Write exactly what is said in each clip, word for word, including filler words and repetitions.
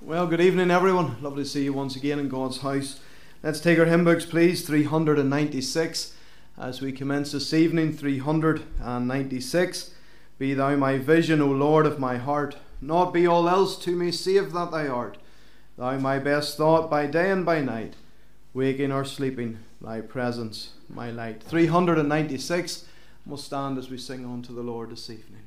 Well, good evening, everyone. Lovely to see you once again in God's house. Let's take our hymn books, please. three hundred ninety-six. As we commence this evening, three hundred ninety-six. Be thou my vision, O Lord of my heart. Not be all else to me save that thou art. Thou my best thought by day and by night. Waking or sleeping, thy presence my light. three hundred ninety-six. We'll stand as we sing unto the Lord this evening.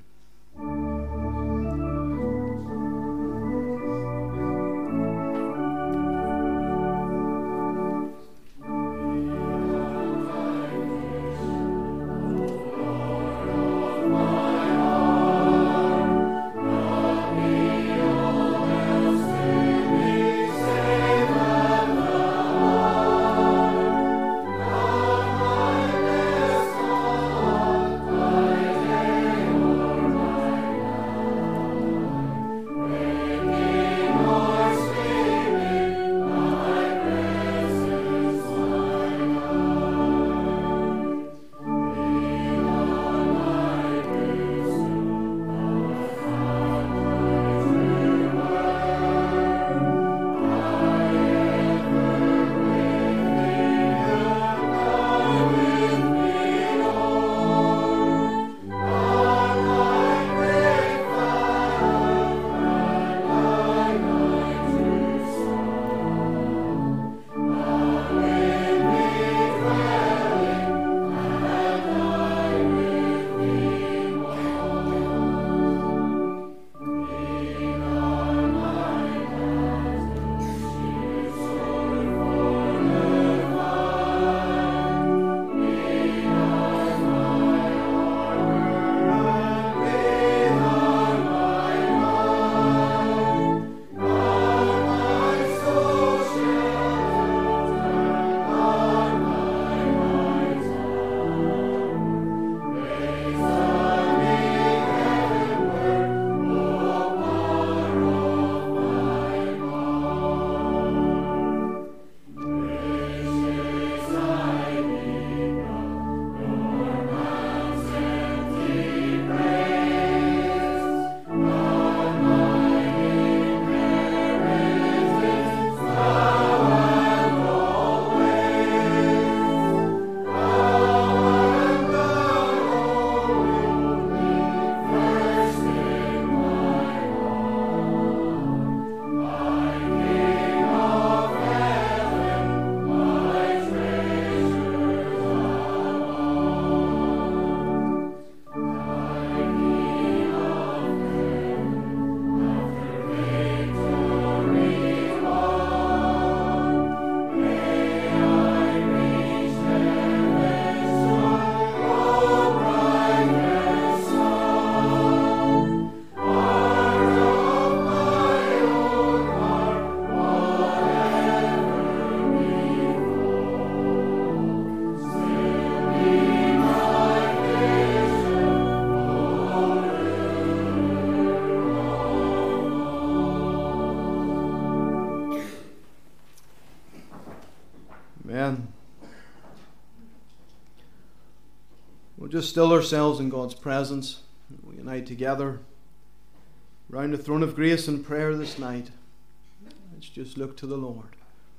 Just still ourselves in God's presence. We unite together round the throne of grace in prayer this night. Let's just look to the Lord.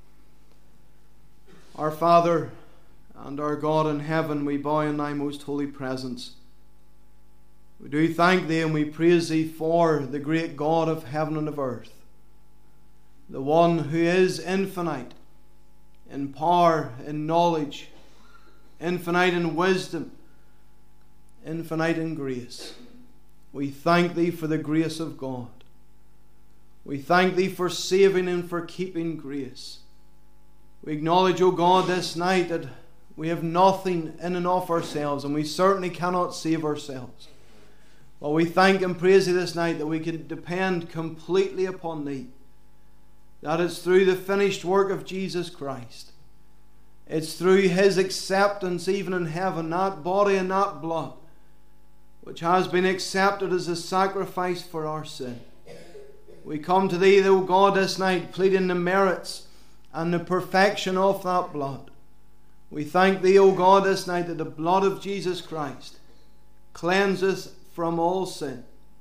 Our Father and our God in heaven, we bow in thy most holy presence. We do thank thee and we praise thee for the great God of heaven and of earth, the one who is infinite in power, in knowledge, infinite in wisdom, infinite in grace. We thank thee for the grace of God. We thank thee for saving and for keeping grace. We acknowledge, O God, this night that we have nothing in and of ourselves, and we certainly cannot save ourselves. But we thank and praise thee this night that we can depend completely upon thee. That it's through the finished work of Jesus Christ. It's through his acceptance even in heaven, that body and that blood, which has been accepted as a sacrifice for our sin. We come to thee, O God, this night, pleading the merits and the perfection of that blood. We thank thee, O God, this night that the blood of Jesus Christ cleanseth from all sin.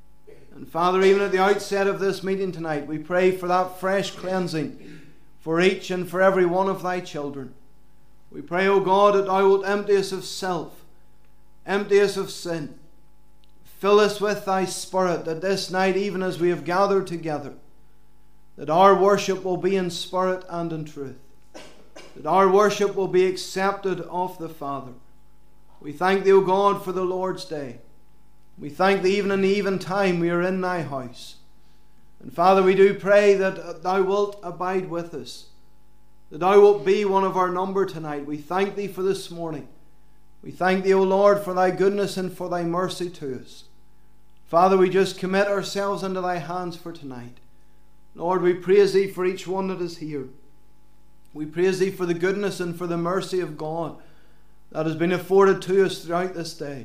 And Father, even at the outset of this meeting tonight, we pray for that fresh cleansing for each and for every one of thy children. We pray, O God, that thou wilt empty us of self, empty us of sin, fill us with thy Spirit, that this night, even as we have gathered together, that our worship will be in spirit and in truth, that our worship will be accepted of the Father. We thank thee, O God, for the Lord's day. We thank thee even in the eventime we are in thy house. And Father, we do pray that thou wilt abide with us, that thou wilt be one of our number tonight. We thank thee for this morning. We thank thee, O Lord, for thy goodness and for thy mercy to us. Father, we just commit ourselves into thy hands for tonight. Lord, we praise thee for each one that is here. We praise thee for the goodness and for the mercy of God that has been afforded to us throughout this day.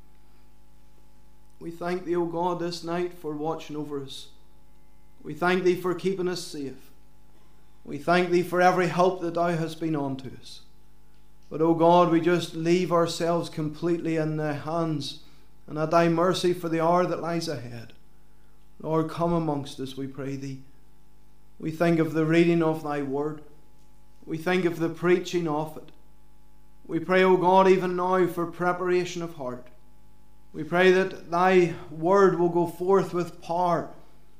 We thank thee, O God, this night for watching over us. We thank thee for keeping us safe. We thank thee for every help that thou hast been on to us. But, O God, we just leave ourselves completely in thy hands and at thy mercy for the hour that lies ahead. Lord, come amongst us, we pray thee. We think of the reading of thy word. We think of the preaching of it. We pray, O God, even now for preparation of heart. We pray that thy word will go forth with power.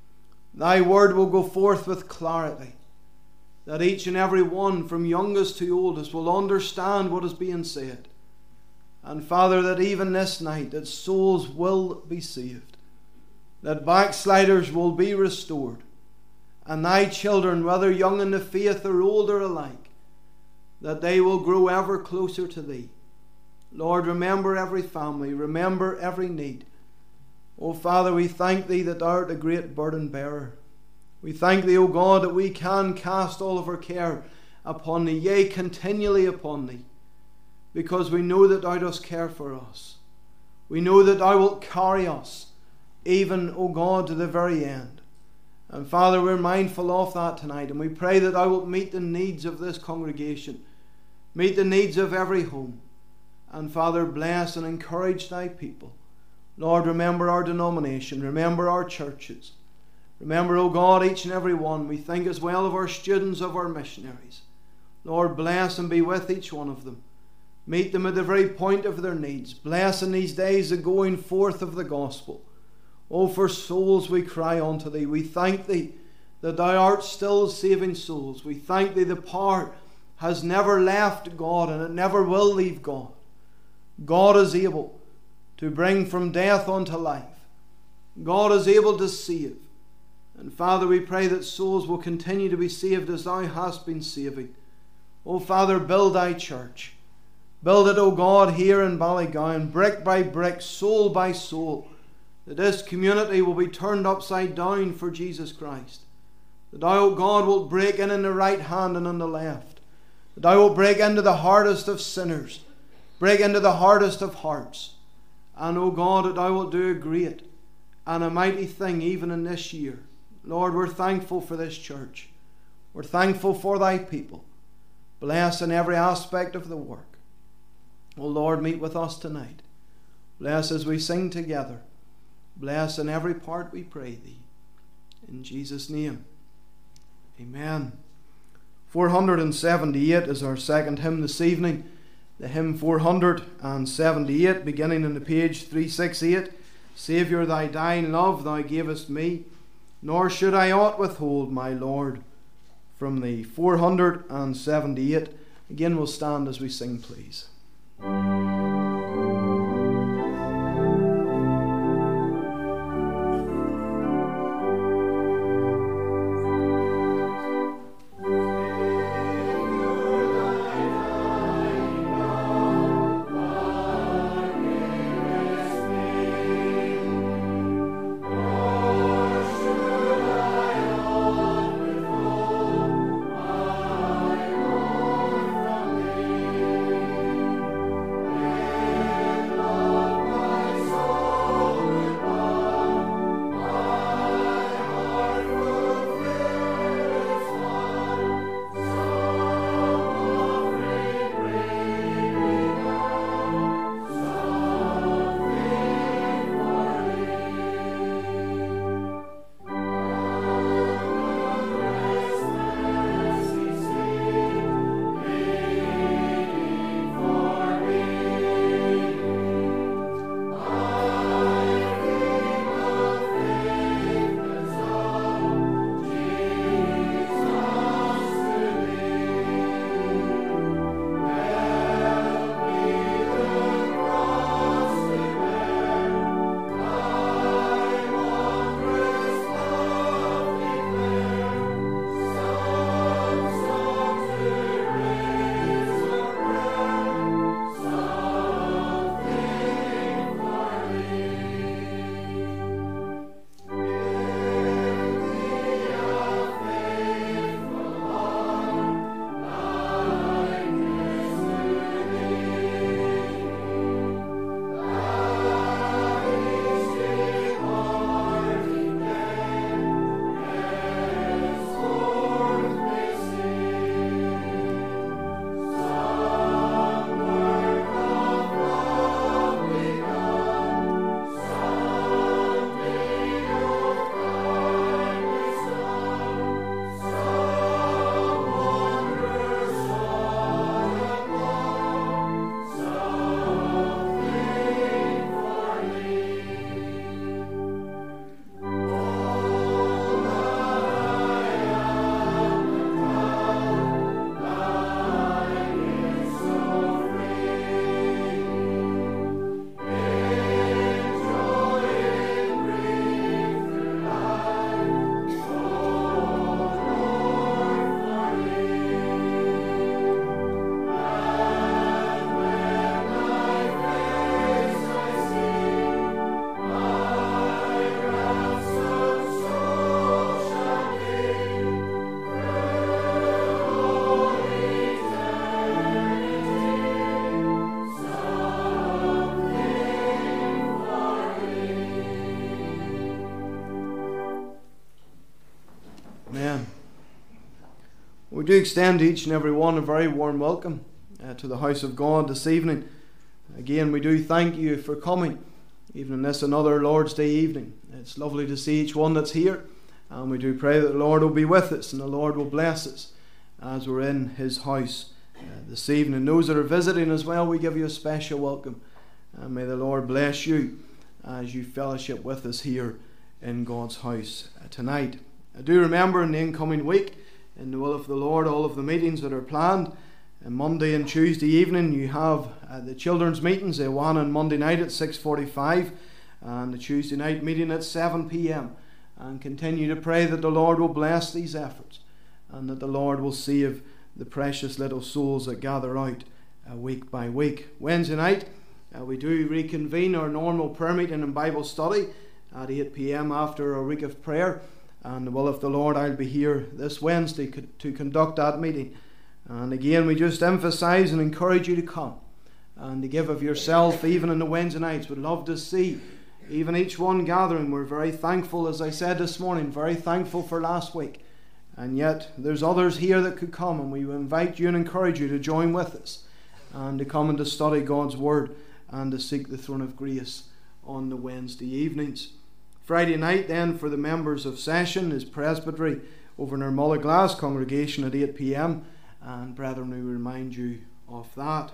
Thy word will go forth with clarity. That each and every one, from youngest to oldest, will understand what is being said. And Father, that even this night, that souls will be saved. That backsliders will be restored. And thy children, whether young in the faith or older alike, that they will grow ever closer to thee. Lord, remember every family, remember every need. O Father, we thank thee that thou art a great burden bearer. We thank thee, O God, that we can cast all of our care upon thee, yea, continually upon thee, because we know that thou dost care for us. We know that thou wilt carry us, even, O God, to the very end. And Father, we're mindful of that tonight, and we pray that thou wilt meet the needs of this congregation, meet the needs of every home. And Father, bless and encourage thy people. Lord, remember our denomination, remember our churches. Remember, O God, each and every one. We think as well of our students, of our missionaries. Lord, bless and be with each one of them. Meet them at the very point of their needs. Bless in these days the going forth of the gospel. Oh, for souls we cry unto thee. We thank thee that thou art still saving souls. We thank thee the power has never left God, and it never will leave God. God is able to bring from death unto life. God is able to save. And Father, we pray that souls will continue to be saved as thou hast been saving. O Father, build thy church. Build it, O God, here in Ballygowan, brick by brick, soul by soul, that this community will be turned upside down for Jesus Christ. That thou, O God, wilt break in in the right hand and in the left. That thou wilt break into the hardest of sinners, break into the hardest of hearts. And, O God, that thou wilt do a great and a mighty thing even in this year. Lord, we're thankful for this church. We're thankful for thy people. Bless in every aspect of the work. O Lord, meet with us tonight. Bless as we sing together. Bless in every part, we pray thee. In Jesus' name, amen. four hundred seventy-eight is our second hymn this evening. The hymn four hundred seventy-eight, beginning on the page three sixty-eight. Saviour, thy dying love thou gavest me, nor should I aught withhold, my Lord, from thee. four hundred seventy-eight. Again, we'll stand as we sing, please. do extend to each and every one a very warm welcome uh, to the house of God this evening. Again, we do thank you for coming, even in this another Lord's Day evening. It's lovely to see each one that's here, and we do pray that the Lord will be with us and the Lord will bless us as we're in His house uh, this evening. Those that are visiting as well, we give you a special welcome, and may the Lord bless you as you fellowship with us here in God's house uh, tonight. I do remember in the incoming week, in the will of the Lord, all of the meetings that are planned. And Monday and Tuesday evening you have uh, the children's meetings, the one on Monday night at six forty-five and the Tuesday night meeting at seven p.m. And continue to pray that the Lord will bless these efforts and that the Lord will save the precious little souls that gather out uh, week by week. Wednesday night uh, we do reconvene our normal prayer meeting and Bible study at eight p.m. after a week of prayer. And the will of the Lord, I'll be here this Wednesday to conduct that meeting. And again, we just emphasize and encourage you to come and to give of yourself even in the Wednesday nights. We'd love to see even each one gathering. We're very thankful, as I said this morning, very thankful for last week. And yet there's others here that could come, and we invite you and encourage you to join with us and to come and to study God's Word and to seek the throne of grace on the Wednesday evenings. Friday night then for the members of session is presbytery over in our Mullaglass congregation at eight p.m. And brethren, we remind you of that.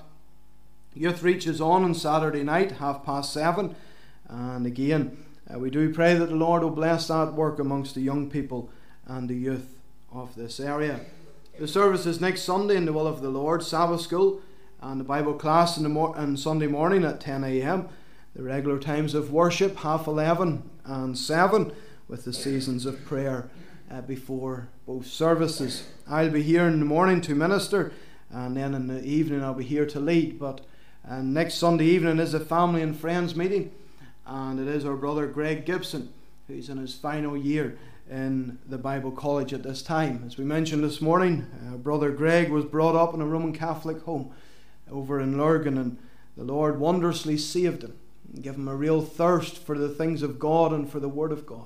Youth Reach is on on Saturday night, half past seven. And again, uh, we do pray that the Lord will bless that work amongst the young people and the youth of this area. The service is next Sunday in the will of the Lord, Sabbath school and the Bible class in the mor- on Sunday morning at ten a.m. The regular times of worship, half eleven and seven, with the seasons of prayer uh, before both services. I'll be here in the morning to minister, and then in the evening I'll be here to lead. But uh, next Sunday evening is a family and friends meeting, and it is our brother Greg Gibson, who's in his final year in the Bible College at this time. As we mentioned this morning, uh, brother Greg was brought up in a Roman Catholic home over in Lurgan, and the Lord wondrously saved him, give him a real thirst for the things of God and for the Word of God.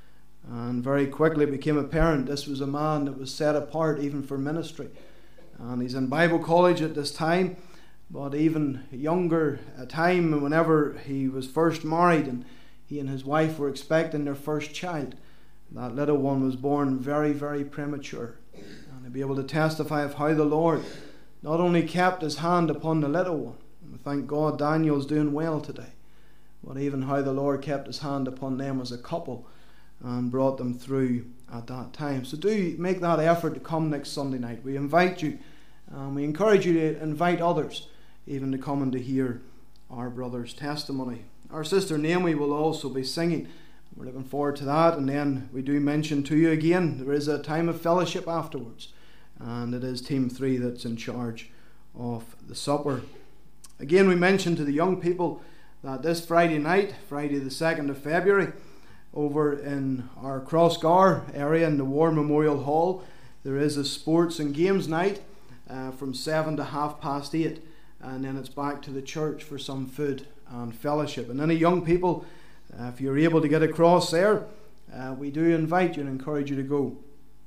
And very quickly it became apparent this was a man that was set apart even for ministry. And he's in Bible college at this time, but even younger a time whenever he was first married and he and his wife were expecting their first child. That little one was born very, very premature. And to be able to testify of how the Lord not only kept his hand upon the little one, and thank God Daniel's doing well today, but even how the Lord kept his hand upon them as a couple and brought them through at that time. So do make that effort to come next Sunday night. We invite you, and we encourage you to invite others even to come and to hear our brother's testimony. Our sister Naomi will also be singing. We're looking forward to that. And then we do mention to you again, there is a time of fellowship afterwards, and it is Team three that's in charge of the supper. Again, we mentioned to the young people that this Friday night, Friday the second of February, over in our Crossgar area in the War Memorial Hall, there is a sports and games night uh, from seven to half past eight, and then it's back to the church for some food and fellowship. And any young people, uh, if you're able to get across there, uh, we do invite you and encourage you to go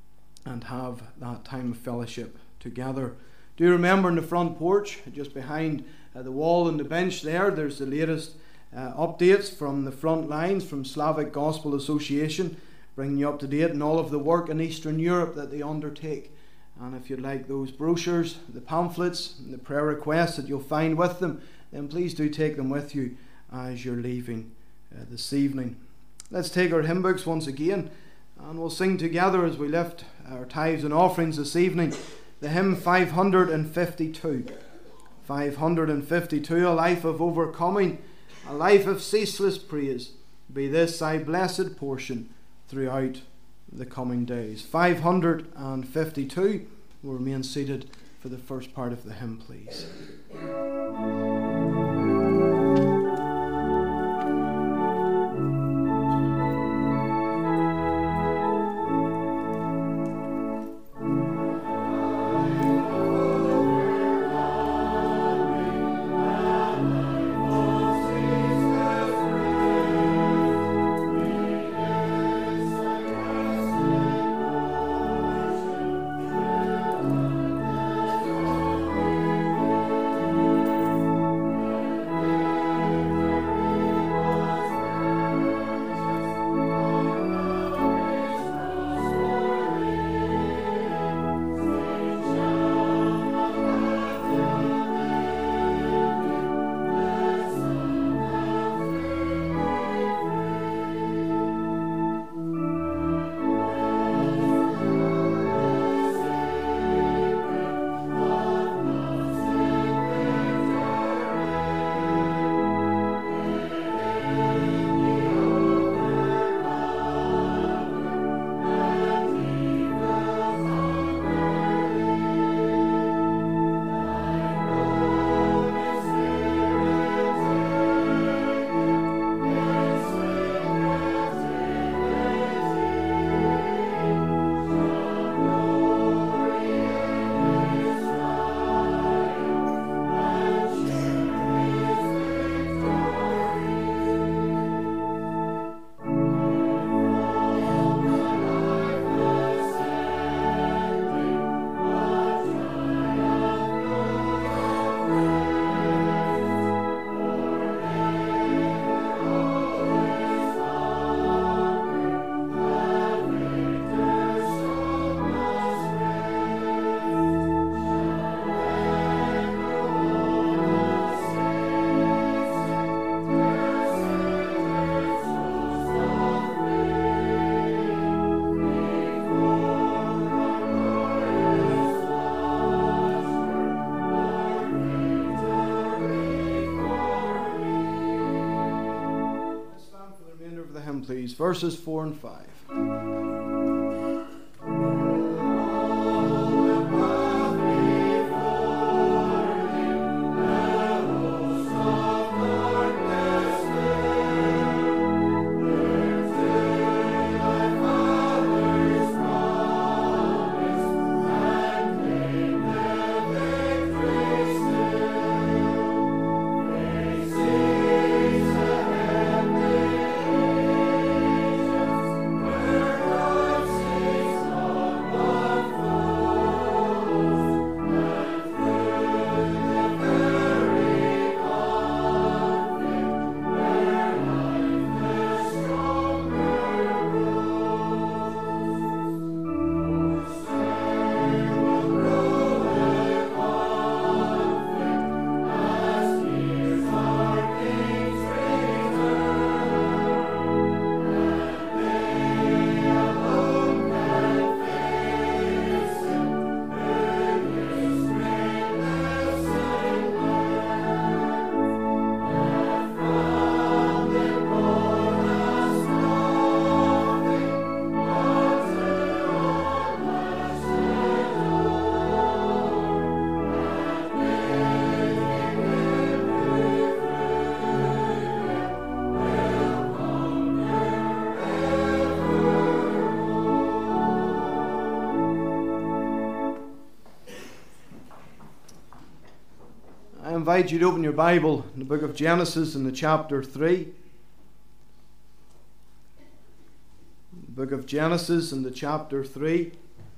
and have that time of fellowship together. Do remember in the front porch, just behind uh, the wall and the bench there, there's the latest uh, updates from the front lines from Slavic Gospel Association, bringing you up to date on all of the work in Eastern Europe that they undertake. And if you'd like those brochures, the pamphlets, and the prayer requests that you'll find with them, then please do take them with you as you're leaving uh, this evening. Let's take our hymn books once again, and we'll sing together as we lift our tithes and offerings this evening. The hymn five hundred fifty-two. five hundred fifty-two, a life of overcoming, a life of ceaseless praise. Be this thy blessed portion throughout the coming days. five hundred fifty-two. We'll remain seated for the first part of the hymn, please. Thank you. please. Verses four and five. I invite you to open your Bible in the book of Genesis in the chapter three. The book of Genesis in the chapter three.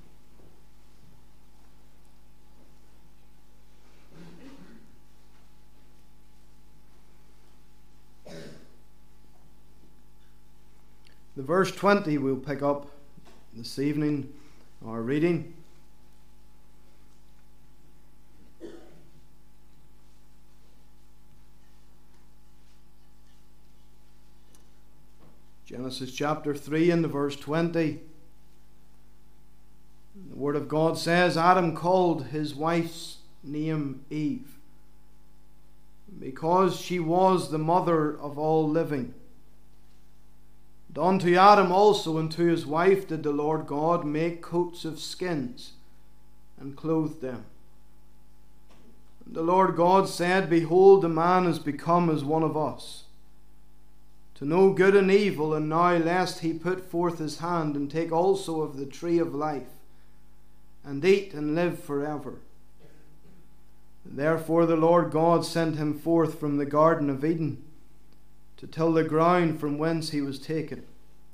The verse twenty we'll pick up this evening, our reading. Genesis chapter three and the verse twenty. The Word of God says, Adam called his wife's name Eve, because she was the mother of all living. And unto Adam also and to his wife did the Lord God make coats of skins, and clothed them. And the Lord God said, Behold, the man is become as one of us, to know good and evil, and now lest he put forth his hand and take also of the tree of life, and eat and live forever. Therefore the Lord God sent him forth from the garden of Eden to till the ground from whence he was taken.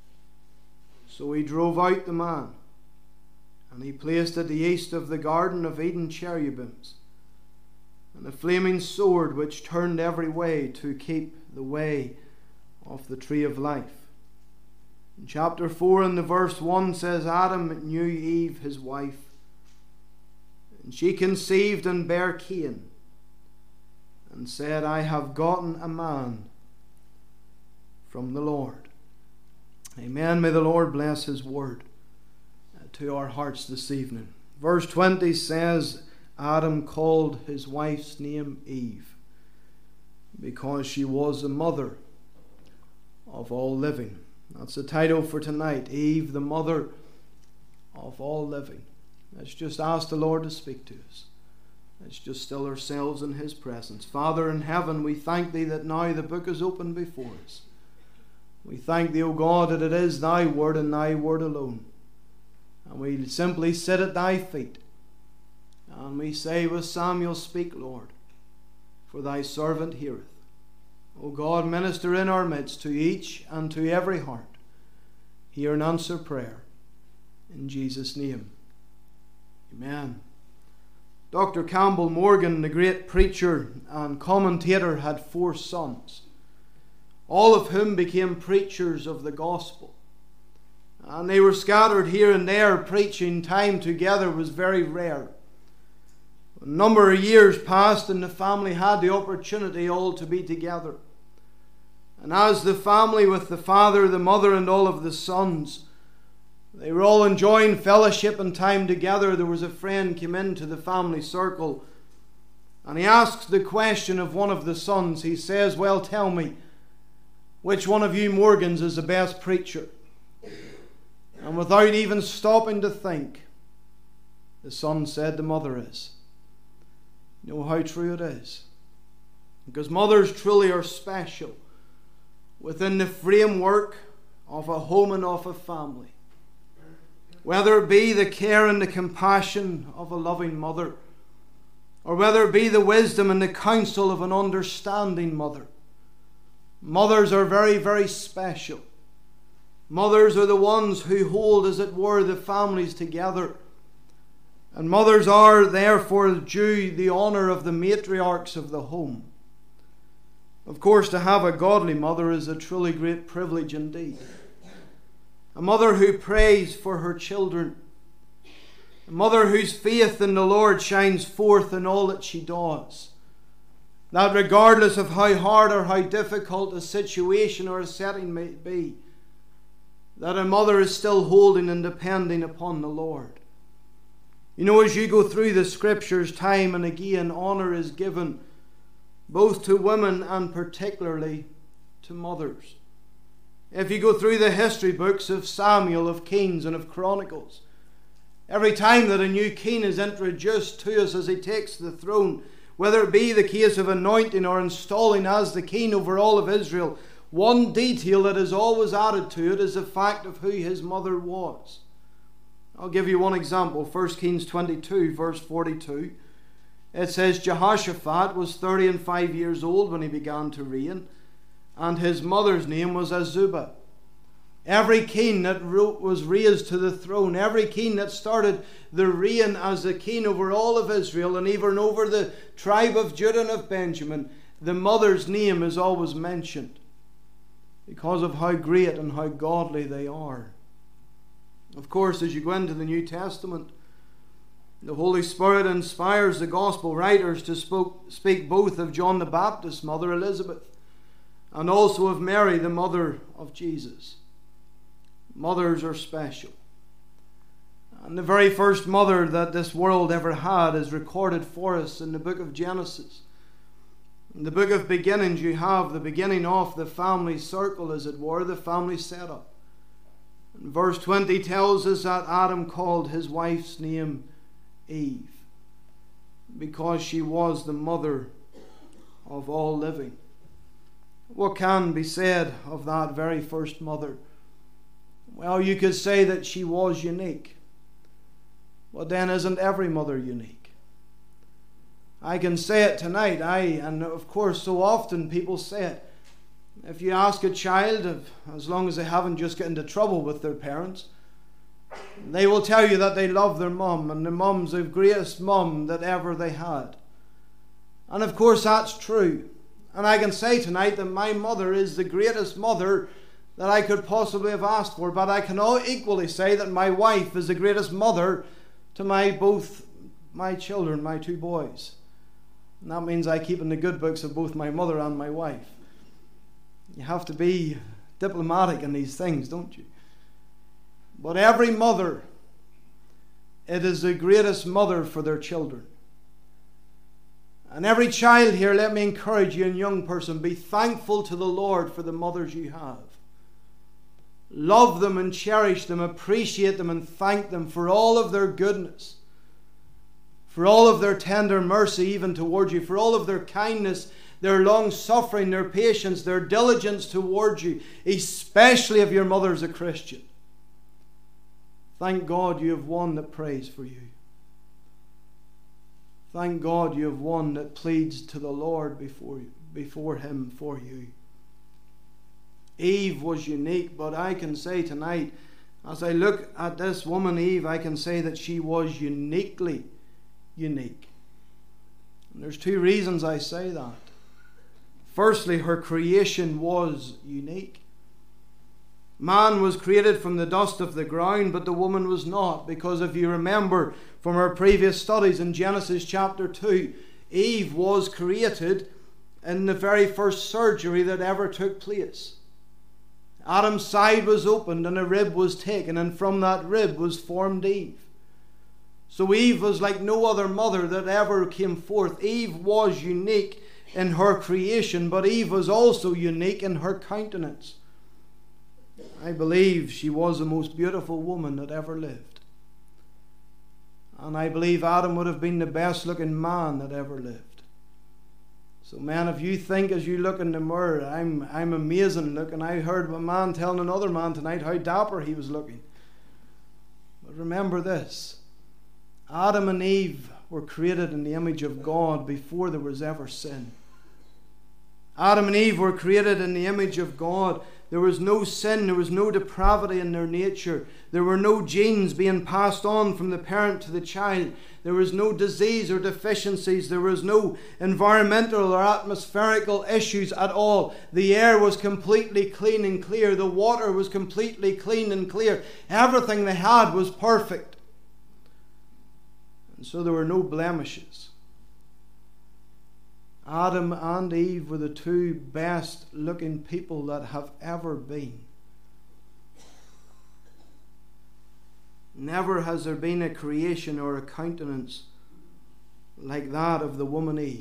So he drove out the man, and he placed at the east of the garden of Eden cherubims, and a flaming sword which turned every way to keep the way of the tree of life. In chapter four and the verse one says, Adam knew Eve his wife, and she conceived and bare Cain, and said, I have gotten a man from the Lord. Amen. May the Lord bless his word to our hearts this evening. Verse twenty says, Adam called his wife's name Eve, because she was the mother of all living. That's the title for tonight, Eve, the mother of all living. Let's just ask the Lord to speak to us. Let's just still ourselves in his presence. Father in heaven, we thank thee that now the book is open before us. We thank thee, O God, that it is thy word and thy word alone. And we simply sit at thy feet, and we say with Samuel, Speak, Lord, for thy servant heareth. O God, minister in our midst to each and to every heart. Hear and answer prayer. In Jesus' name. Amen. Doctor Campbell Morgan, the great preacher and commentator, had four sons, all of whom became preachers of the gospel. And they were scattered here and there. Preaching time together was very rare. A number of years passed and the family had the opportunity all to be together. And as the family, with the father, the mother, and all of the sons, they were all enjoying fellowship and time together, there was a friend came into the family circle, and he asks the question of one of the sons. He says, Well, tell me, which one of you Morgans is the best preacher? And without even stopping to think, the son said the mother is. You know how true it is. Because mothers truly are special within the framework of a home and of a family. Whether it be the care and the compassion of a loving mother, or whether it be the wisdom and the counsel of an understanding mother. Mothers are very, very special. Mothers are the ones who hold, as it were, the families together. And mothers are therefore due the honour of the matriarchs of the home. Of course, to have a godly mother is a truly great privilege indeed. A mother who prays for her children. A mother whose faith in the Lord shines forth in all that she does. That regardless of how hard or how difficult a situation or a setting may be, that a mother is still holding and depending upon the Lord. You know, as you go through the scriptures time and again, honour is given both to women and particularly to mothers. If you go through the history books of Samuel, of Kings and of Chronicles, every time that a new king is introduced to us as he takes the throne, whether it be the case of anointing or installing as the king over all of Israel, one detail that is always added to it is the fact of who his mother was. I'll give you one example. First Kings twenty-two, verse forty-two. It says, Jehoshaphat was thirty and five years old when he began to reign, and his mother's name was Azubah. Every king that was raised to the throne, every king that started the reign as the king over all of Israel and even over the tribe of Judah and of Benjamin, the mother's name is always mentioned because of how great and how godly they are. Of course, as you go into the New Testament, the Holy Spirit inspires the Gospel writers to spoke, speak both of John the Baptist's mother Elizabeth and also of Mary, the mother of Jesus. Mothers are special. And the very first mother that this world ever had is recorded for us in the book of Genesis. In the book of beginnings, you have the beginning of the family circle, as it were, the family setup. And verse twenty tells us that Adam called his wife's name Eve, because she was the mother of all living. What can be said of that very first mother? Well, you could say that she was unique. But then isn't every mother unique? I can say it tonight, I, and of course so often people say it. If you ask a child, if, as long as they haven't just got into trouble with their parents, they will tell you that they love their mum, and their mum's the greatest mum that ever they had. And of course that's true. And I can say tonight that my mother is the greatest mother that I could possibly have asked for, but I can all equally say that my wife is the greatest mother to my both my children, my two boys. And that means I keep in the good books of both my mother and my wife. You have to be diplomatic in these things, don't you? But every mother, it is the greatest mother for their children. And every child here, let me encourage you, and young person, be thankful to the Lord for the mothers you have. Love them and cherish them, appreciate them and thank them for all of their goodness, for all of their tender mercy even towards you, for all of their kindness, their long suffering, their patience, their diligence towards you, especially if your mother's a Christian. Thank God you have one that prays for you. Thank God you have one that pleads to the Lord before you, before Him for you. Eve was unique, but I can say tonight, as I look at this woman Eve, I can say that she was uniquely unique. And there's two reasons I say that. Firstly, her creation was unique. Man was created from the dust of the ground, but the woman was not, because if you remember from our previous studies in Genesis chapter two, Eve was created in the very first surgery that ever took place. Adam's side was opened and a rib was taken, and from that rib was formed Eve. So Eve was like no other mother that ever came forth. Eve was unique in her creation, but Eve was also unique in her countenance. I believe she was the most beautiful woman that ever lived. And I believe Adam would have been the best looking man that ever lived. So man, if you think as you look in the mirror, I'm, I'm amazing looking. I heard a man telling another man tonight how dapper he was looking. But remember this, Adam and Eve were created in the image of God before there was ever sin. Adam and Eve were created in the image of God. There was no sin, there was no depravity in their nature. There were no genes being passed on from the parent to the child. There was no disease or deficiencies. There was no environmental or atmospherical issues at all. The air was completely clean and clear. The water was completely clean and clear. Everything they had was perfect. And so there were no blemishes. Adam and Eve were the two best looking people that have ever been. Never has there been a creation or a countenance like that of the woman Eve.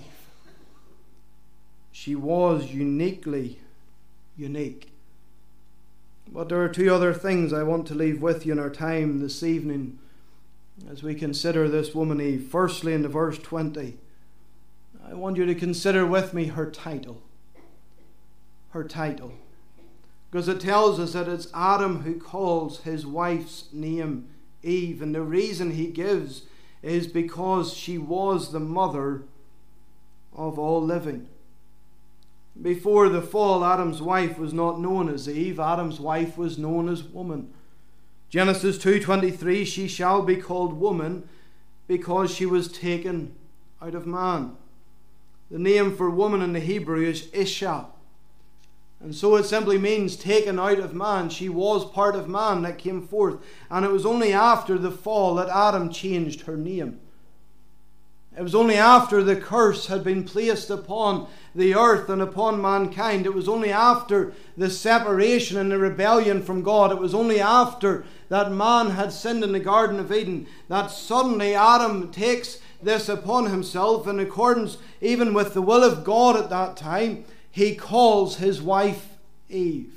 She was uniquely unique. But there are two other things I want to leave with you in our time this evening as we consider this woman Eve. Firstly, in the verse twenty, I want you to consider with me her title. Her title. Because it tells us that it's Adam who calls his wife's name Eve. And the reason he gives is because she was the mother of all living. Before the fall, Adam's wife was not known as Eve. Adam's wife was known as woman. Genesis two twenty-three, she shall be called woman because she was taken out of man. The name for woman in the Hebrew is Isha. And so it simply means taken out of man. She was part of man that came forth. And it was only after the fall that Adam changed her name. It was only after the curse had been placed upon the earth and upon mankind. It was only after the separation and the rebellion from God. It was only after that man had sinned in the Garden of Eden that suddenly Adam takes this upon himself, in accordance even with the will of God at that time. He calls his wife Eve.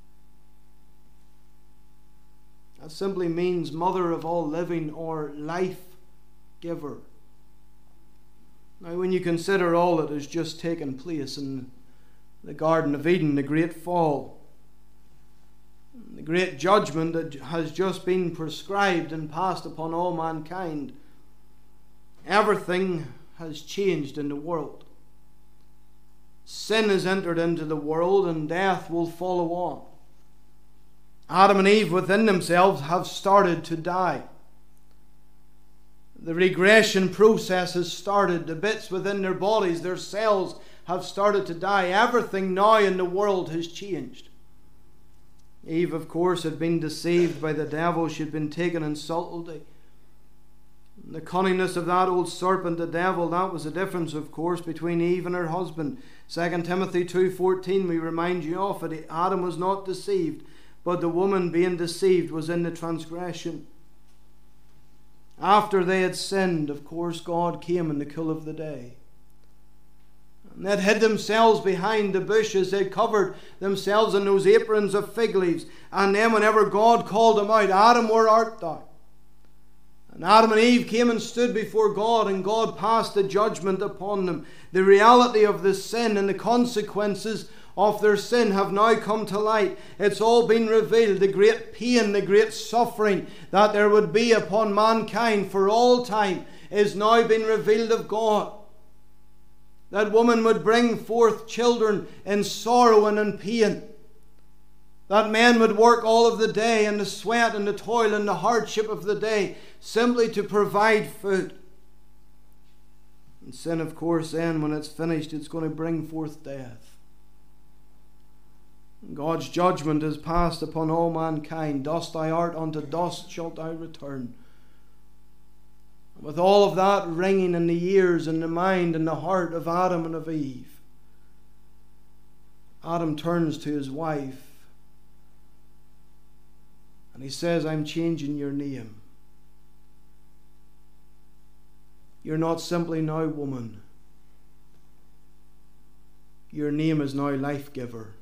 That simply means mother of all living or life giver. Now, when you consider all that has just taken place in the Garden of Eden, the great fall, the great judgment that has just been prescribed and passed upon all mankind, everything has changed in the world. Sin has entered into the world and death will follow on. Adam and Eve within themselves have started to die. The regression process has started. The bits within their bodies, their cells, have started to die. Everything now in the world has changed. Eve, of course, had been deceived by the devil. She had been taken in subtlety. The cunningness of that old serpent, the devil, that was the difference, of course, between Eve and her husband. Second Timothy two fourteen, we remind you of it. Adam was not deceived, but the woman being deceived was in the transgression. After they had sinned, of course, God came in the cool of the day. And they had hid themselves behind the bushes. They had covered themselves in those aprons of fig leaves. And then whenever God called them out, Adam, where art thou? And Adam and Eve came and stood before God, and God passed the judgment upon them. The reality of the sin and the consequences of their sin have now come to light. It's all been revealed. The great pain, the great suffering that there would be upon mankind for all time is now been revealed of God. That woman would bring forth children in sorrow and in pain. That man would work all of the day in the sweat and the toil and the hardship of the day simply to provide food. And sin, of course, then when it's finished, it's going to bring forth death. God's judgment is passed upon all mankind. Dust thou art, unto dust shalt thou return. With all of that ringing in the ears and the mind and the heart of Adam and of Eve, Adam turns to his wife and he says, I'm changing your name. You're not simply now woman. your name is now Life Giver.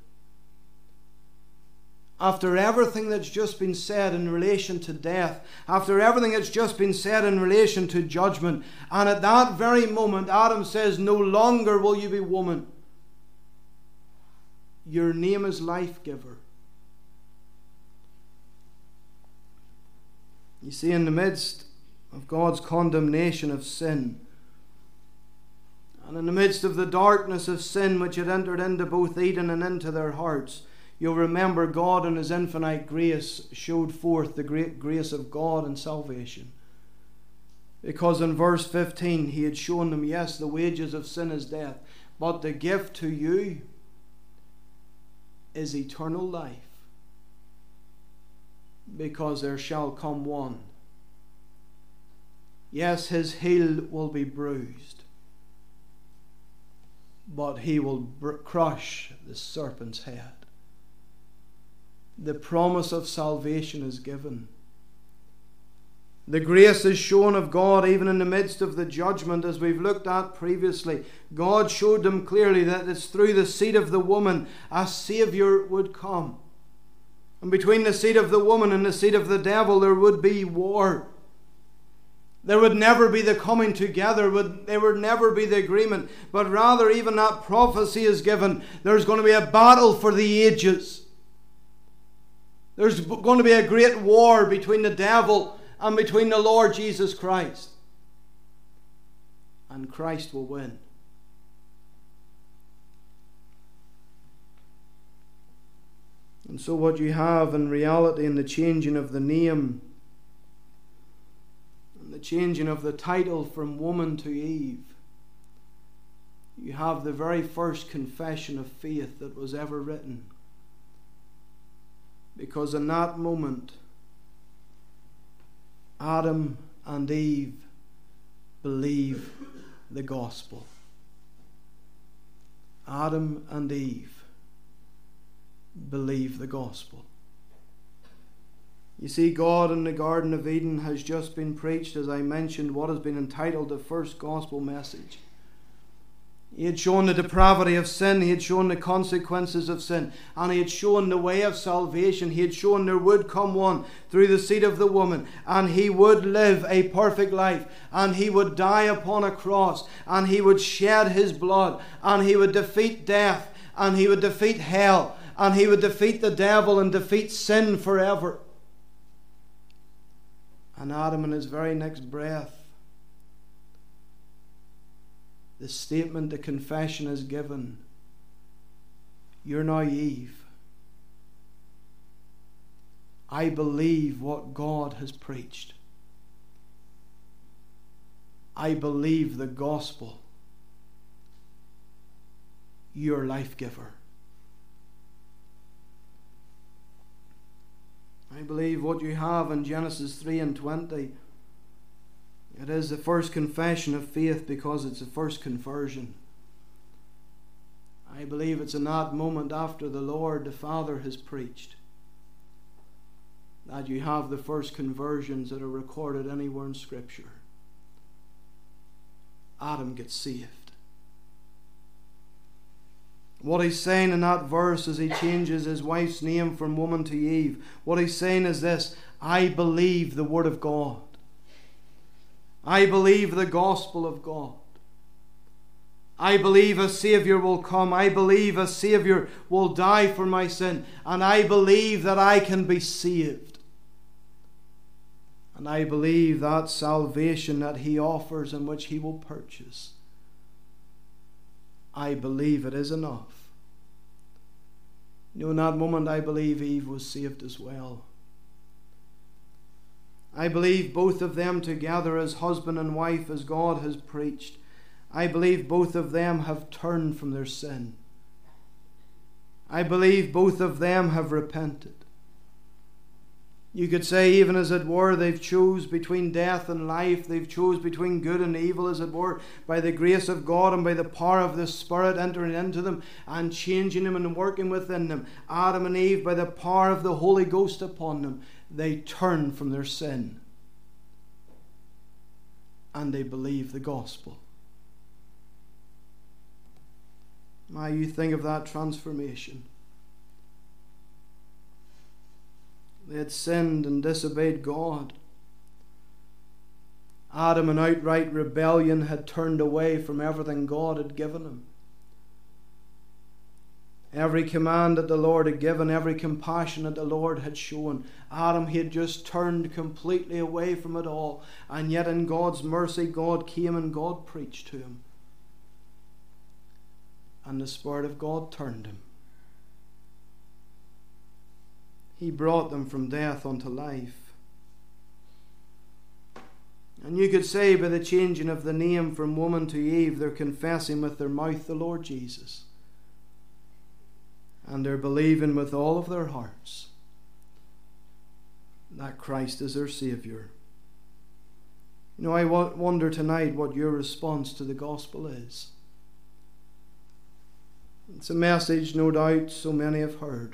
After everything that's just been said in relation to death, after everything that's just been said in relation to judgment, and at that very moment Adam says, no longer will you be woman. Your name is Life Giver. You see, in the midst of God's condemnation of sin, and in the midst of the darkness of sin which had entered into both Eden and into their hearts, you'll remember God in His infinite grace showed forth the great grace of God in salvation. Because in verse fifteen He had shown them, yes, the wages of sin is death, but the gift to you is eternal life, because there shall come one. Yes, his heel will be bruised, but he will br- crush the serpent's head. The promise of salvation is given. The grace is shown of God even in the midst of the judgment, as we've looked at previously. God showed them clearly that it's through the seed of the woman a Saviour would come. And between the seed of the woman and the seed of the devil there would be war. There would never be the coming together. There would never be the agreement. But rather, even that prophecy is given. There's going to be a battle for the ages. There's going to be a great war between the devil and between the Lord Jesus Christ. And Christ will win. And so what you have in reality in the changing of the name, and the changing of the title from woman to Eve, you have the very first confession of faith that was ever written. Because in that moment, Adam and Eve believe the gospel. Adam and Eve believe the gospel. You see, God in the Garden of Eden has just been preached, as I mentioned, what has been entitled the first gospel message. He had shown the depravity of sin. He had shown the consequences of sin. And He had shown the way of salvation. He had shown there would come one through the seed of the woman. And He would live a perfect life. And He would die upon a cross. And He would shed His blood. And He would defeat death. And He would defeat hell. And He would defeat the devil and defeat sin forever. And Adam, in his very next breath, the statement, the confession is given. You're now Eve. I believe what God has preached. I believe the gospel. You're life giver. I believe what you have in Genesis three and twenty. It is the first confession of faith because it's the first conversion. I believe it's in that moment after the Lord, the Father, has preached, that you have the first conversions that are recorded anywhere in Scripture. Adam gets saved. What he's saying in that verse as he changes his wife's name from woman to Eve, what he's saying is this: I believe the Word of God. I believe the gospel of God. I believe a Saviour will come. I believe a Saviour will die for my sin. And I believe that I can be saved. And I believe that salvation that He offers and which He will purchase, I believe it is enough. You know, in that moment I believe Eve was saved as well. I believe both of them together as husband and wife, as God has preached, I believe both of them have turned from their sin. I believe both of them have repented. You could say, even as it were, they've chose between death and life. They've chose between good and evil, as it were, by the grace of God and by the power of the Spirit entering into them and changing them and working within them. Adam and Eve, by the power of the Holy Ghost upon them, they turn from their sin and they believe the gospel. My, you think of that transformation. They had sinned and disobeyed God. Adam, in outright rebellion, had turned away from everything God had given him. Every command that the Lord had given, every compassion that the Lord had shown, Adam, he had just turned completely away from it all. And yet in God's mercy, God came and God preached to him. And the Spirit of God turned him. He brought them from death unto life. And you could say by the changing of the name from woman to Eve, they're confessing with their mouth the Lord Jesus. And they're believing with all of their hearts that Christ is their Saviour. You know, I wonder tonight what your response to the gospel is. It's a message, no doubt, so many have heard.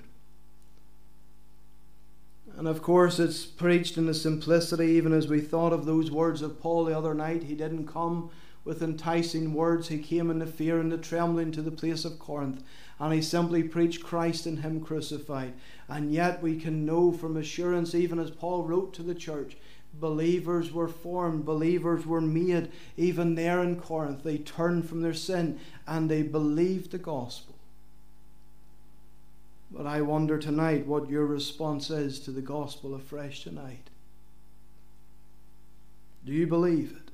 And of course it's preached in the simplicity, even as we thought of those words of Paul the other night. He didn't come with enticing words. He came in the fear and the trembling to the place of Corinth. And he simply preached Christ and Him crucified. And yet we can know from assurance, even as Paul wrote to the church, believers were formed, believers were made. Even there in Corinth, they turned from their sin and they believed the gospel. But I wonder tonight what your response is to the gospel afresh tonight. Do you believe it?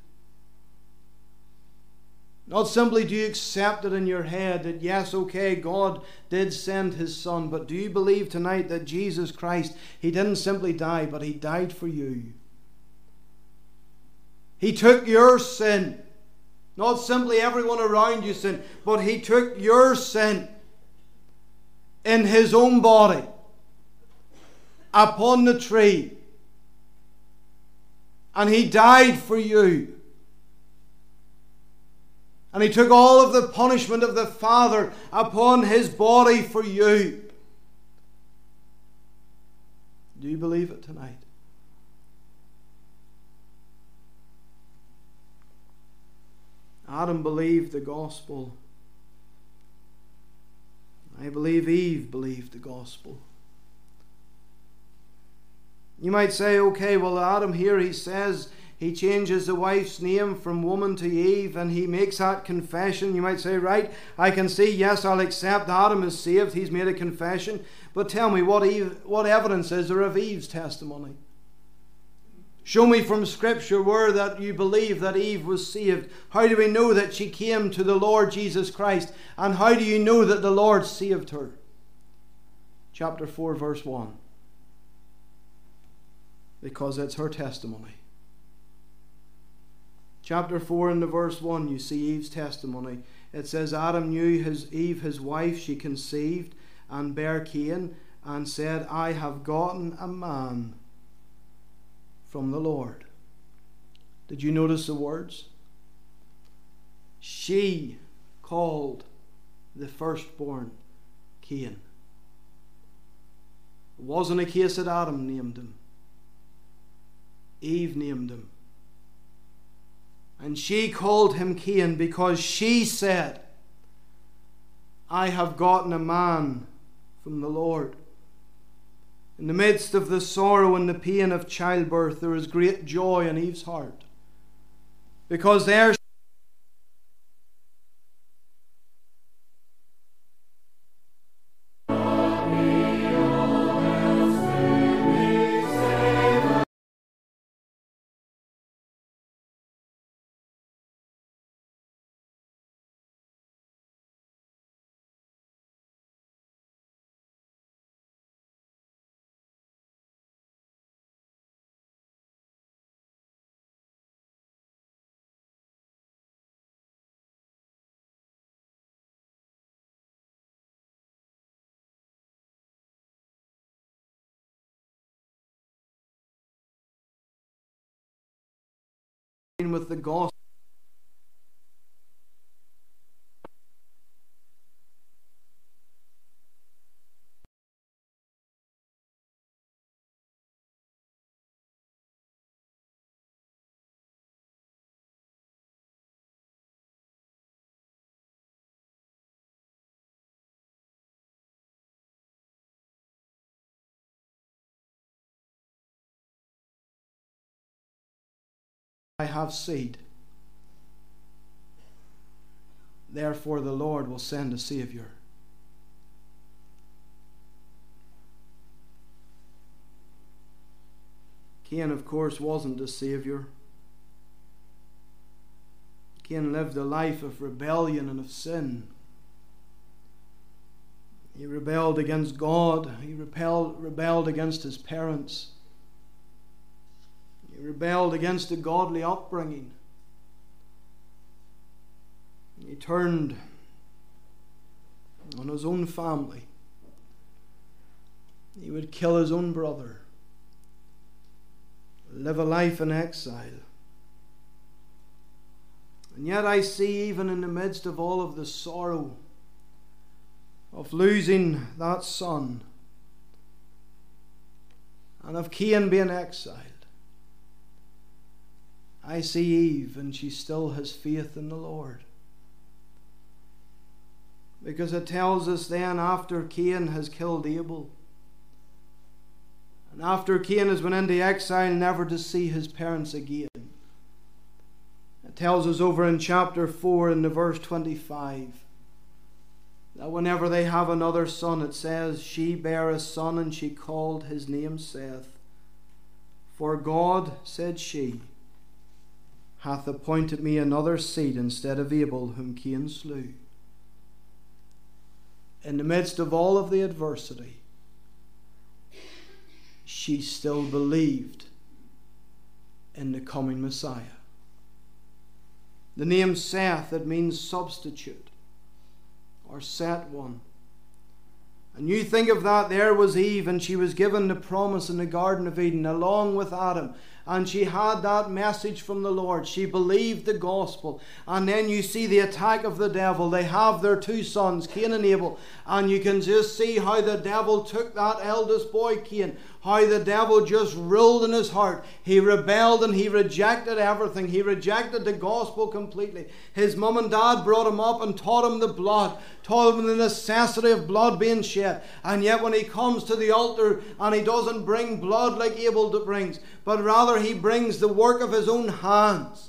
Not simply do you accept it in your head that yes, okay, God did send His Son, but do you believe tonight that Jesus Christ, He didn't simply die, but He died for you? He took your sin. Not simply everyone around you sin, but He took your sin in His own body upon the tree, and He died for you, and He took all of the punishment of the Father upon His body for you. Do you believe it tonight? Adam believed the gospel. I believe Eve believed the gospel. You might say, okay, well, Adam here, he says he changes the wife's name from woman to Eve, and he makes that confession. You might say, right, I can see, yes, I'll accept Adam is saved. He's made a confession. But tell me, what Eve, what evidence is there of Eve's testimony? Show me from Scripture where that you believe that Eve was saved. How do we know that she came to the Lord Jesus Christ? And how do you know that the Lord saved her? Chapter four, verse one. Because it's her testimony. Chapter four and the verse one, you see Eve's testimony. It says, Adam knew his Eve, his wife, she conceived and bare Cain, and said, I have gotten a man from the Lord. Did you notice the words? She called the firstborn Cain. It wasn't a case that Adam named him. Eve named him. And she called him Cain because she said, I have gotten a man from the Lord. In the midst of the sorrow and the pain of childbirth, there was great joy in Eve's heart, because there with the gospel. I have seed. Therefore the Lord will send a Savior. Cain, of course, wasn't a Savior. Cain lived a life of rebellion and of sin. He rebelled against God. He rebelled, rebelled against his parents. He rebelled against a godly upbringing. He turned on his own family. He would kill his own brother, live a life in exile. And yet I see, even in the midst of all of the sorrow of losing that son and of Cain being exiled, I see Eve, and she still has faith in the Lord. Because it tells us then, after Cain has killed Abel, and after Cain has been into exile, never to see his parents again, it tells us over in chapter four in the verse twenty-five that whenever they have another son, it says, she bare a son, and she called his name Seth. For God, said she, hath appointed me another seed instead of Abel, whom Cain slew. In the midst of all of the adversity, she still believed in the coming Messiah. The name Seth, it means substitute or set one. And you think of that, there was Eve, and she was given the promise in the Garden of Eden along with Adam. And she had that message from the Lord. She believed the gospel. And then you see the attack of the devil. They have their two sons, Cain and Abel. And you can just see how the devil took that eldest boy, Cain. How the devil just ruled in his heart. He rebelled and he rejected everything. He rejected the gospel completely. His mum and dad brought him up and taught him the blood. Taught him the necessity of blood being shed. And yet when he comes to the altar and he doesn't bring blood like Abel brings, but rather he brings the work of his own hands.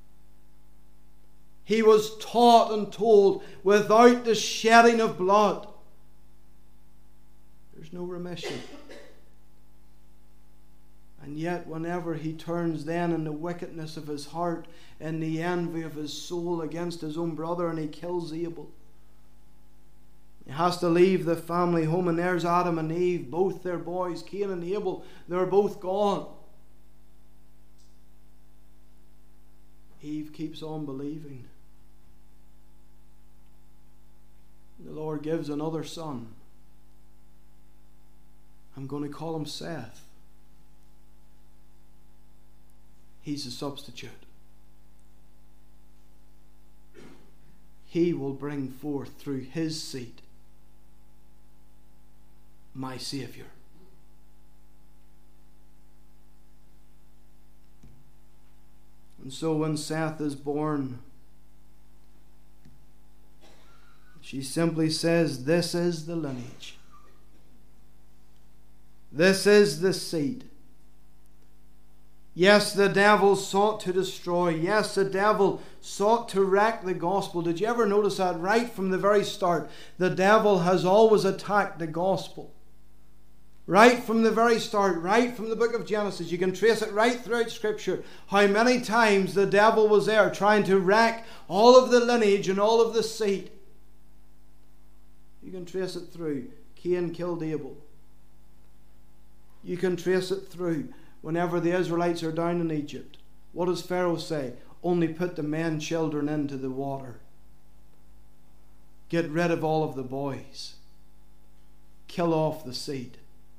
He was taught and told, without the shedding of blood, there's no remission. And yet whenever he turns then in the wickedness of his heart, in the envy of his soul against his own brother, and he kills Abel, he has to leave the family home, and there's Adam and Eve, both their boys, Cain and Abel, they're both gone. Eve keeps on believing. The Lord gives another son. I'm going to call him Seth. He's a substitute. He will bring forth through his seed my Savior. And so when Seth is born, she simply says, this is the lineage. This is the seed. Yes, the devil sought to destroy. Yes, the devil sought to wreck the gospel. Did you ever notice that right from the very start? The devil has always attacked the gospel. Right from the very start, right from the book of Genesis. You can trace it right throughout Scripture. How many times the devil was there trying to wreck all of the lineage and all of the seed. You can trace it through. Cain killed Abel. You can trace it through. Whenever the Israelites are down in Egypt, what does Pharaoh say? Only put the men children into the water. Get rid of all of the boys. Kill off the seed.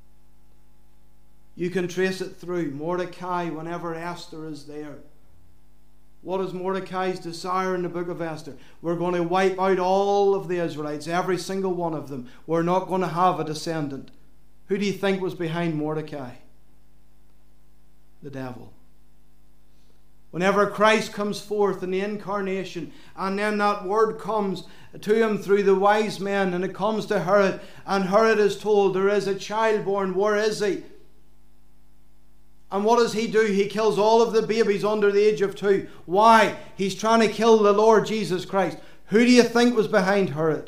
You can trace it through. Mordecai, whenever Esther is there. What is Mordecai's desire in the book of Esther? We're going to wipe out all of the Israelites, every single one of them. We're not going to have a descendant. Who do you think was behind Mordecai? The devil. Whenever Christ comes forth in the incarnation, and then that word comes to him through the wise men, and it comes to Herod, and Herod is told, there is a child born, where is he? And what does he do? He kills all of the babies under the age of two. Why? He's trying to kill the Lord Jesus Christ. Who do you think was behind Herod?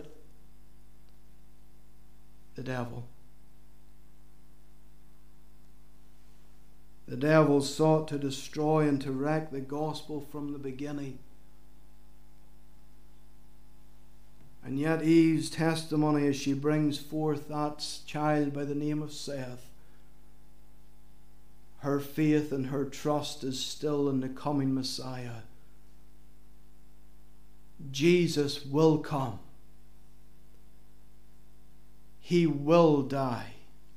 The devil. The devil sought to destroy and to wreck the gospel from the beginning. And yet Eve's testimony as she brings forth that child by the name of Seth, her faith and her trust is still in the coming Messiah. Jesus will come. He will die.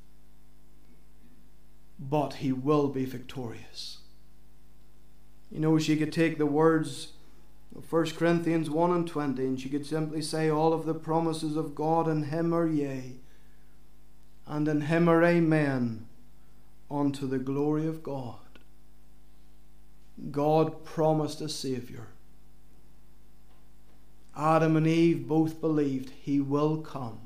But he will be victorious. You know, she could take the words of First Corinthians one and twenty, and she could simply say, all of the promises of God in him are yea, and in him are amen, unto the glory of God. God promised a Saviour. Adam and Eve both believed he will come.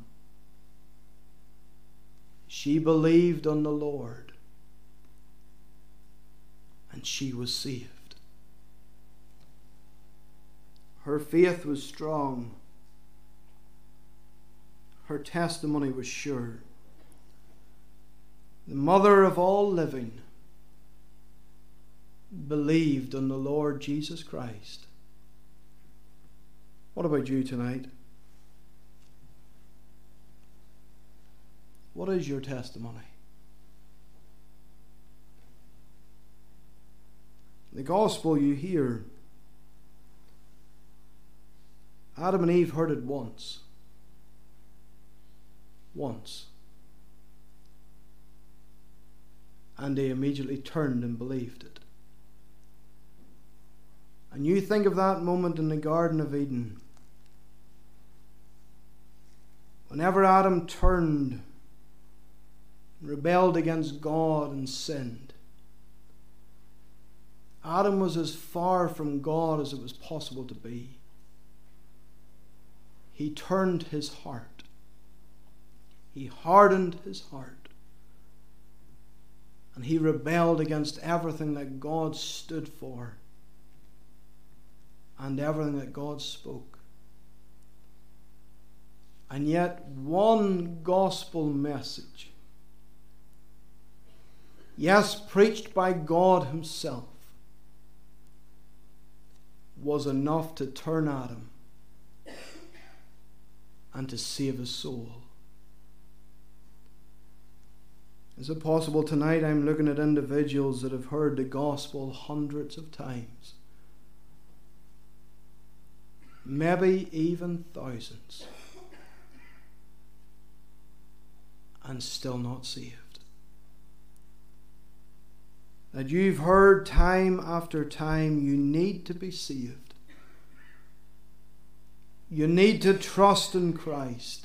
She believed on the Lord, and she was saved. Her faith was strong. Her testimony was sure. The mother of all living believed on the Lord Jesus Christ. What about you tonight? What is your testimony? The gospel you hear, Adam and Eve heard it once. Once. And they immediately turned and believed it. And you think of that moment in the Garden of Eden. Whenever Adam turned, rebelled against God and sinned, Adam was as far from God as it was possible to be. He turned his heart. He hardened his heart. And he rebelled against everything that God stood for and everything that God spoke. And yet one gospel message, yes, preached by God himself, was enough to turn Adam and to save his soul. Is it possible tonight I'm looking at individuals that have heard the gospel hundreds of times, maybe even thousands, and still not saved? That you've heard time after time, you need to be saved. You need to trust in Christ.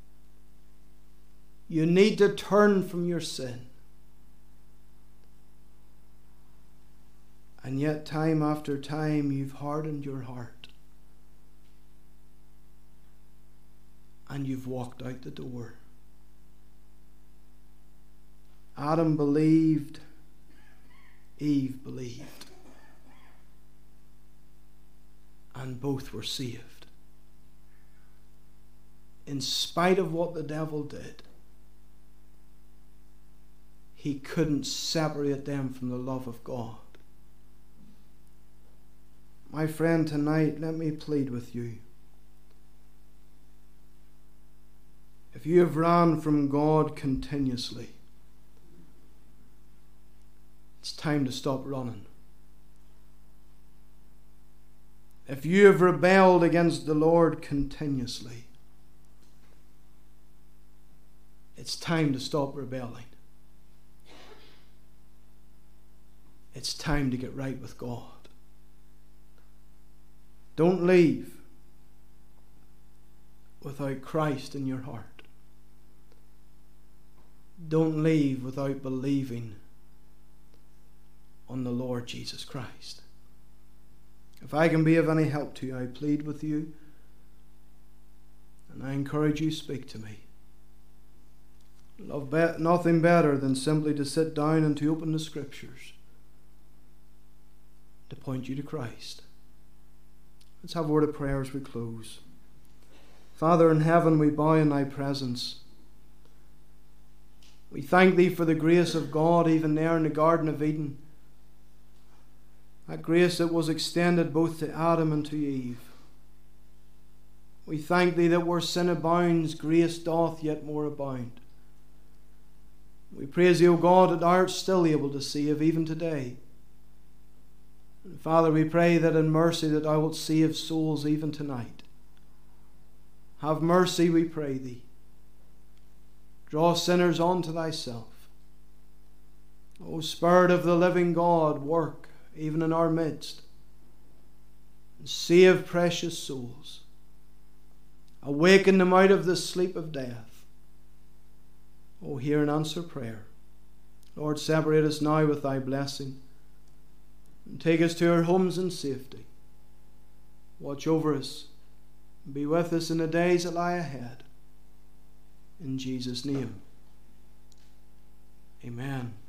You need to turn from your sin. And yet time after time you've hardened your heart. And you've walked out the door. Adam believed. Eve believed. And both were saved. In spite of what the devil did, he couldn't separate them from the love of God. My friend, tonight, let me plead with you. If you have ran from God continuously, it's time to stop running. If you have rebelled against the Lord continuously, it's time to stop rebelling. It's time to get right with God. Don't leave without Christ in your heart. Don't leave without believing on the Lord Jesus Christ. If I can be of any help to you, I plead with you, and I encourage you, speak to me. love be- nothing better than simply to sit down and to open the Scriptures to point you to Christ. Let's have a word of prayer as we close. Father in heaven, we bow in thy presence. We thank thee for the grace of God even there in the Garden of Eden. That grace that was extended both to Adam and to Eve. We thank thee that where sin abounds, grace doth yet more abound. We praise thee, O God, that thou art still able to save even today. And Father, we pray that in mercy that thou wilt save souls even tonight. Have mercy, we pray thee. Draw sinners unto thyself. O Spirit of the living God, work even in our midst. And save precious souls. Awaken them out of the sleep of death. O hear and answer prayer. Lord, separate us now with thy blessing. And take us to our homes in safety. Watch over us. And be with us in the days that lie ahead. In Jesus' name. Amen.